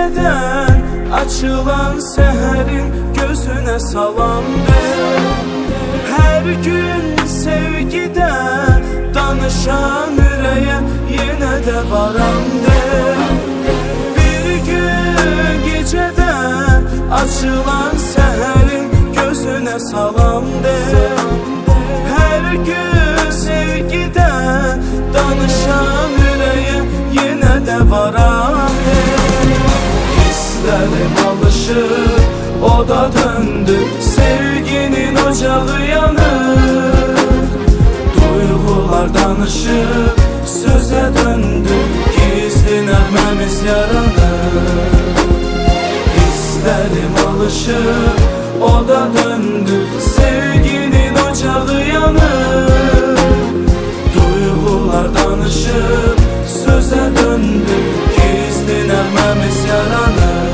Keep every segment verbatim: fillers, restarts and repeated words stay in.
geceden açılan seherin gözüne salam ver. Her gün sevgiden danışan yüreğe yine de varam der. Bir gün geceden açılan seherin gözüne salam der. Her gün sevgiden danışan yüreğe yine de varam der. Hislerim alışır, o da döndü, sevginin ocağı yanır. Duygular danışır, söze döndü, gizli nəğməmiz yaranır. Hislerim alışır, o da döndü, sevginin ocağı yanır. Duygular danışır, söze döndü, gizli nəğməmiz yaranır.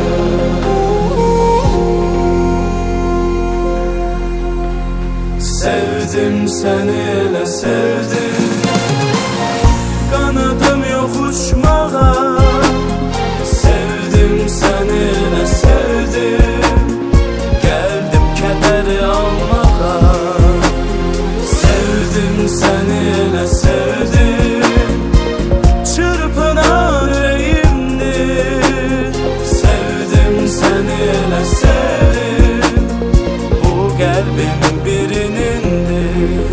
Sevdim seni elə sevdim, kanadım yok uçmağa. Sevdim seni elə sevdim, geldim kədəri almağa. Sevdim seni elə sevdim, çırpınan yüreğimdir. Sevdim seni elə sevdim, bu qəlbimin birinindir.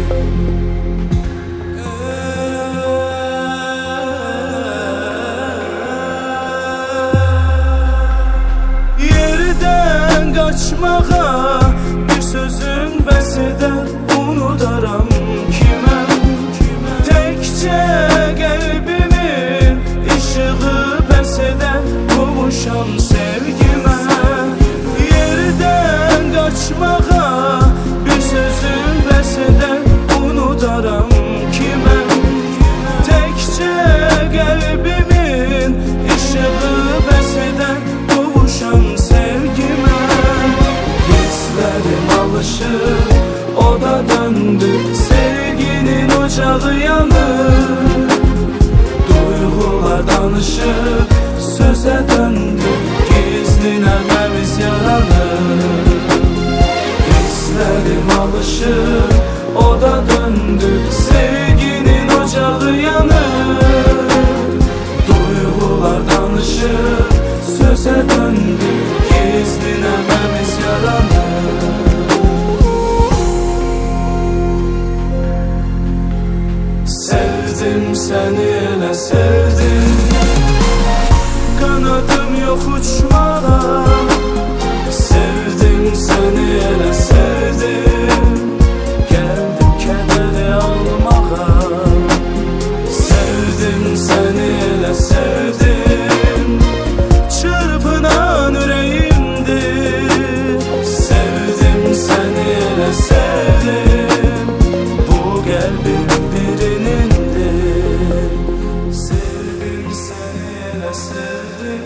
Yerden kaçmağa bir sözün bəs eder, unudaram kimə. Təkcə qəlbimin işığı bəs eder, qovuşam sevgimə. Yerdən kaçmağa bir sözün bəs eder, unudaram kimə. Təkcə qəlbimin işığı bəs eder, qovuşam sevgimə. Hislerim alışır, o da döndü, sevginin ocağı yanır. Duygular danışır, söze döndü, gizli nəğməmiz yaranır. Hislerim alışır, o da döndü, sevginin ocağı yanır. Duygular danışır, söze döndü, gizli nəğməmiz yaranır. Sevdim seni elə sevdim, kanadım yok uçmağa. Sevdim seni elə sevdim, geldim kədəri almağa. Sevdim seni elə sevdim, çırpınan yüreğimdir. Sevdim seni elə sevdim, bu qəlbim birinindir. Sevdim seni elə sevdim.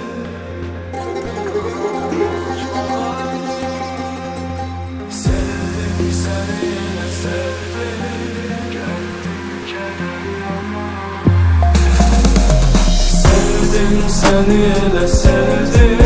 Sevdim seni elə sevdim, sevdim seni elə sevdim.